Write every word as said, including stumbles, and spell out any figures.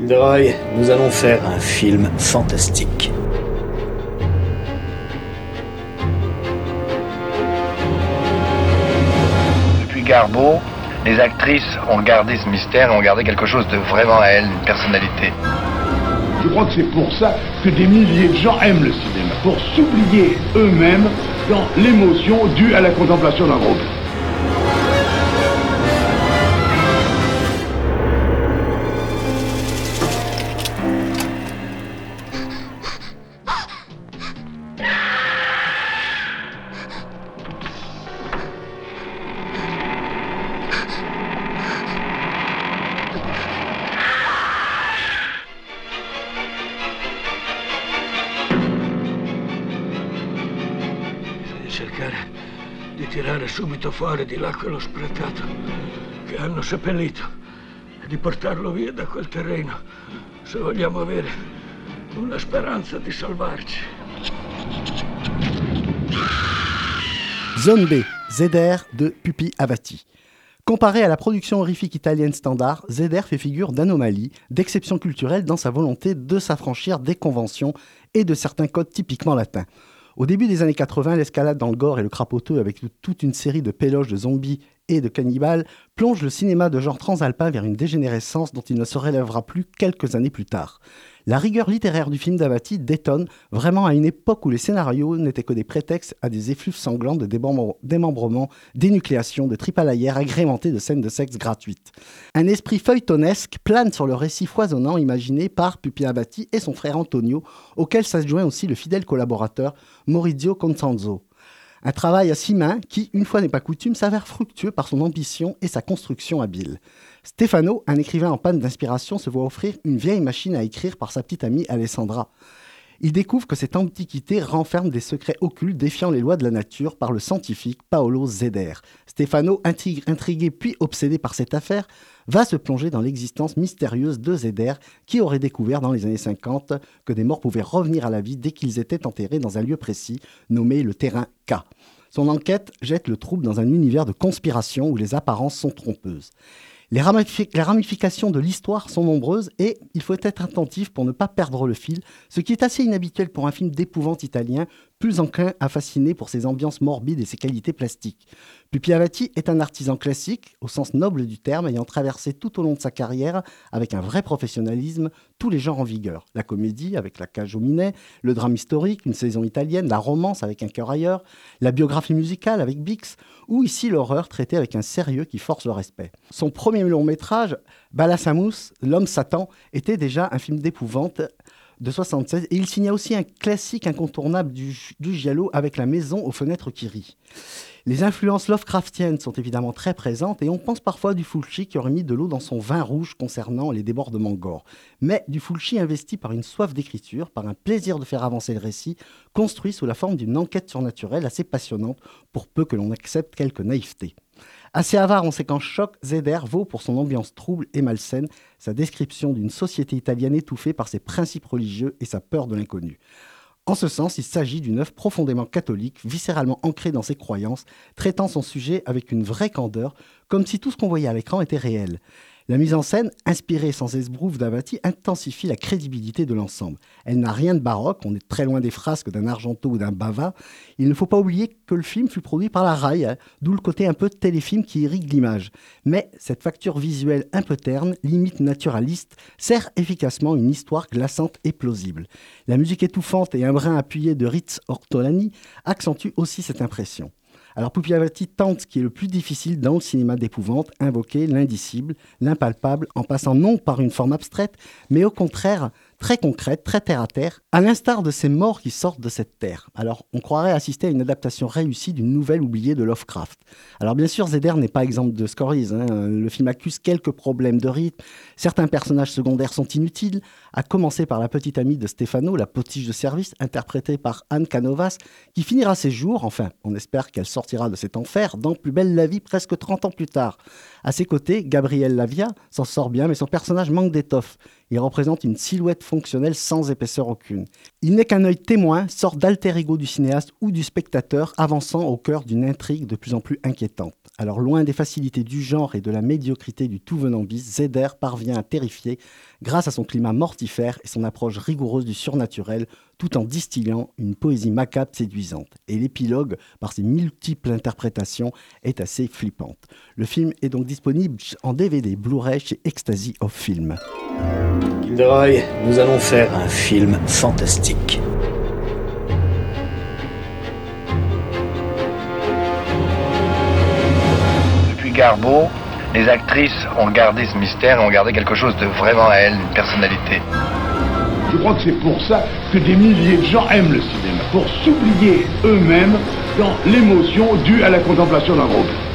Gilderoy, nous allons faire un film fantastique. Depuis Garbeau, les actrices ont gardé ce mystère et ont gardé quelque chose de vraiment à elles, une personnalité. Je crois que c'est pour ça que des milliers de gens aiment le cinéma, pour s'oublier eux-mêmes dans l'émotion due à la contemplation d'un groupe. Cercare di tirare subito fuori di là quello spretato che hanno seppellito e di portarlo via da quel terreno se vogliamo avere una speranza di salvarci. Zone B, Z R de Pupi Avati. Comparé à la production horrifique italienne standard, Z R fait figure d'anomalie, d'exception culturelle dans sa volonté de s'affranchir des conventions et de certains codes typiquement latins. Au début des années quatre-vingts, l'escalade dans le gore et le crapoteux avec toute une série de péloges de zombies et de cannibales plonge le cinéma de genre transalpin vers une dégénérescence dont il ne se relèvera plus quelques années plus tard. La rigueur littéraire du film d'Avati détonne vraiment à une époque où les scénarios n'étaient que des prétextes à des effluves sanglants de démembrement, d'énucléation, de tripalaillères agrémentées de scènes de sexe gratuites. Un esprit feuilletonesque plane sur le récit foisonnant imaginé par Pupi Avati et son frère Antonio, auquel s'adjoint aussi le fidèle collaborateur Maurizio Constanzo. Un travail à six mains qui, une fois n'est pas coutume, s'avère fructueux par son ambition et sa construction habile. Stefano, un écrivain en panne d'inspiration, se voit offrir une vieille machine à écrire par sa petite amie Alessandra. Il découvre que cette antiquité renferme des secrets occultes défiant les lois de la nature par le scientifique Paolo Z R. Stefano, intrigué puis obsédé par cette affaire, va se plonger dans l'existence mystérieuse de Z R qui aurait découvert dans les années cinquante que des morts pouvaient revenir à la vie dès qu'ils étaient enterrés dans un lieu précis nommé le terrain K. Son enquête jette le trouble dans un univers de conspiration où les apparences sont trompeuses. Les ramifications de l'histoire sont nombreuses et il faut être attentif pour ne pas perdre le fil, ce qui est assez inhabituel pour un film d'épouvante italien, plus enclin à fasciner pour ses ambiances morbides et ses qualités plastiques. Pupi Avati est un artisan classique, au sens noble du terme, ayant traversé tout au long de sa carrière, avec un vrai professionnalisme, tous les genres en vigueur. La comédie, avec La cage aux minets, le drame historique, une saison italienne, la romance, avec Un cœur ailleurs, la biographie musicale, avec Bix, ou ici l'horreur, traitée avec un sérieux qui force le respect. Son premier long-métrage, Balasamus, L'homme Satan, était déjà un film d'épouvante de soixante-seize, et il signa aussi un classique incontournable du, du giallo avec La maison aux fenêtres qui rit. Les influences Lovecraftiennes sont évidemment très présentes et on pense parfois du Fulci qui aurait mis de l'eau dans son vin rouge concernant les débordements gore. Mais du Fulci investi par une soif d'écriture, par un plaisir de faire avancer le récit, construit sous la forme d'une enquête surnaturelle assez passionnante pour peu que l'on accepte quelque naïveté. Assez avare en séquences choc, Z R vaut pour son ambiance trouble et malsaine, sa description d'une société italienne étouffée par ses principes religieux et sa peur de l'inconnu. En ce sens, il s'agit d'une œuvre profondément catholique, viscéralement ancrée dans ses croyances, traitant son sujet avec une vraie candeur, comme si tout ce qu'on voyait à l'écran était réel. La mise en scène, inspirée sans esbrouffe d'Avati, intensifie la crédibilité de l'ensemble. Elle n'a rien de baroque, on est très loin des frasques d'un Argento ou d'un Bava. Il ne faut pas oublier que le film fut produit par la Rai, hein, d'où le côté un peu téléfilm qui irrigue l'image. Mais cette facture visuelle un peu terne, limite naturaliste, sert efficacement une histoire glaçante et plausible. La musique étouffante et un brin appuyé de Ritz Ortolani accentuent aussi cette impression. Alors Pupi Avati tente ce qui est le plus difficile dans le cinéma d'épouvante, invoquer l'indicible, l'impalpable, en passant non par une forme abstraite, mais au contraire très concrète, très terre-à-terre, à l'instar de ces morts qui sortent de cette terre. Alors on croirait assister à une adaptation réussie d'une nouvelle oubliée de Lovecraft. Alors bien sûr, Z R n'est pas exemple de scories, hein. Le film accuse quelques problèmes de rythme, certains personnages secondaires sont inutiles, à commencer par la petite amie de Stefano, la potiche de service, interprétée par Anne Canovas, qui finira ses jours, enfin on espère qu'elle sortira de cet enfer, dans Plus belle la vie presque trente ans plus tard. À ses côtés, Gabriel Lavia s'en sort bien, mais son personnage manque d'étoffe. Il représente une silhouette fonctionnelle sans épaisseur aucune. Il n'est qu'un œil témoin, sorte d'alter ego du cinéaste ou du spectateur, avançant au cœur d'une intrigue de plus en plus inquiétante. Alors loin des facilités du genre et de la médiocrité du tout venant bis, Zeder parvient à terrifier grâce à son climat mortifère et son approche rigoureuse du surnaturel, tout en distillant une poésie macabre séduisante. Et l'épilogue, par ses multiples interprétations, est assez flippante. Le film est donc disponible en D V D Blu-ray chez Ecstasy of Film. Gilderoy, nous allons faire un film fantastique. Depuis Garbo, les actrices ont gardé ce mystère et ont gardé quelque chose de vraiment à elles, une personnalité. Je crois que c'est pour ça que des milliers de gens aiment le cinéma, pour s'oublier eux-mêmes dans l'émotion due à la contemplation d'un groupe.